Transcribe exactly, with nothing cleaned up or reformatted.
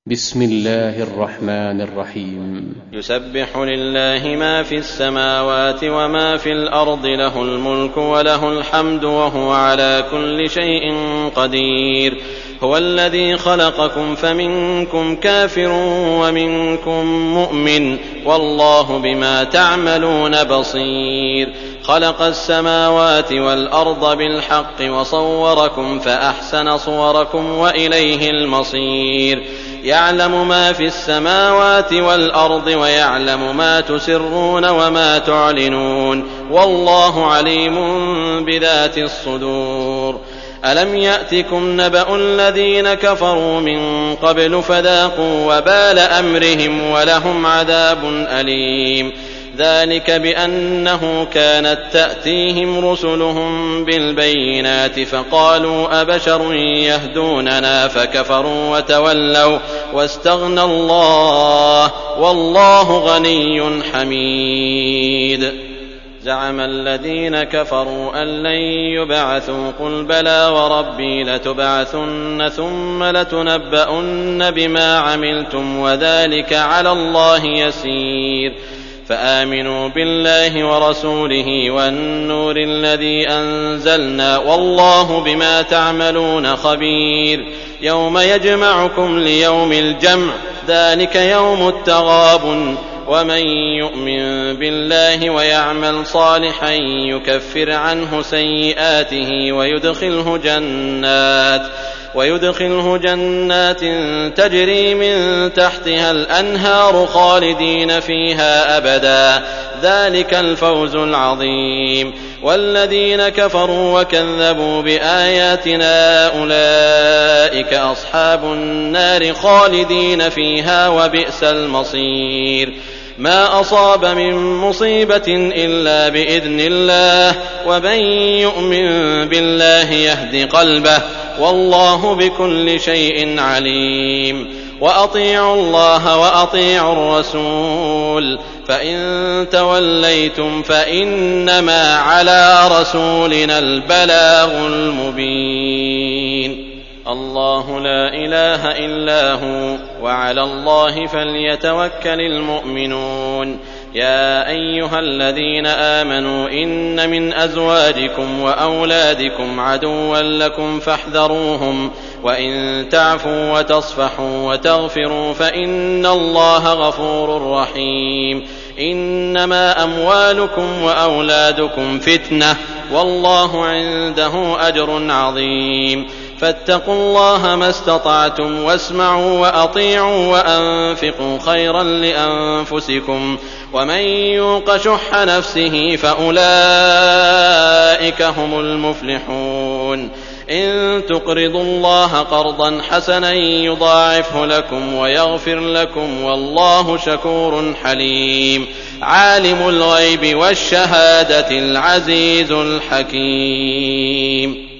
بسم الله الرحمن الرحيم. يسبح لله ما في السماوات وما في الأرض، له الملك وله الحمد وهو على كل شيء قدير. هو الذي خلقكم فمنكم كافر ومنكم مؤمن، والله بما تعملون بصير. خلق السماوات والأرض بالحق وصوركم فأحسن صوركم وإليه المصير. يعلم ما في السماوات والأرض ويعلم ما تسرون وما تعلنون، والله عليم بذات الصدور. ألم يأتكم نبأ الذين كفروا من قبل فذاقوا وبال أمرهم ولهم عذاب أليم. ذلك بأنه كانت تأتيهم رسلهم بالبينات فقالوا أبشر يهدوننا فكفروا وتولوا واستغنى الله والله غني حميد. زعم الذين كفروا أن لن يبعثوا، قل بلى وربي لتبعثن ثم لتنبؤن بما عملتم وذلك على الله يسير. فآمنوا بالله ورسوله والنور الذي أنزلنا، والله بما تعملون خبير. يوم يجمعكم ليوم الجمع، ذلك يوم التغابن. ومن يؤمن بالله ويعمل صالحا يكفر عنه سيئاته ويدخله جنات ويدخله جنات تجري من تحتها الأنهار خالدين فيها أبدا، ذلك الفوز العظيم. والذين كفروا وكذبوا بآياتنا أولئك أصحاب النار خالدين فيها وبئس المصير. ما أصاب من مصيبة إلا بإذن الله، ومن يؤمن بالله يهد قلبه، والله بكل شيء عليم. وأطيعوا الله وأطيعوا الرسول، فإن توليتم فإنما على رسولنا البلاغ المبين. الله لا إله إلا هو، وعلى الله فليتوكل المؤمنون. يا أيها الذين آمنوا إن من أزواجكم وأولادكم عدوا لكم فاحذروهم، وإن تعفوا وتصفحوا وتغفروا فإن الله غفور رحيم. إنما أموالكم وأولادكم فتنة، والله عنده أجر عظيم. فاتقوا الله ما استطعتم، واسمعوا وأطيعوا وأنفقوا خيرا لأنفسكم، ومن يوق شح نفسه فأولئك هم المفلحون. إن تقرضوا الله قرضا حسنا يضاعفه لكم ويغفر لكم، والله شكور حليم. عالم الغيب والشهادة العزيز الحكيم.